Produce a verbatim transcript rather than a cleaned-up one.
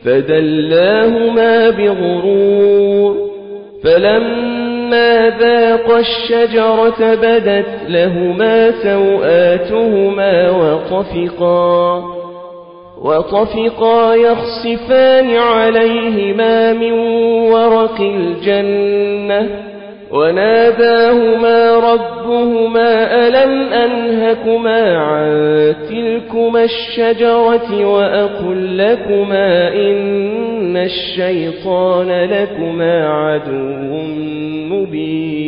فدلاهما بغرور فلما ذاقا الشجرة بدت لهما سوآتهما وطفقا وطفقا يخصفان عليهما من ورق الجنة وناداهما ربهما ألم أنهكما عن تلكما الشجرة وأقل لكما إن الشيطان لكما عدو مبين.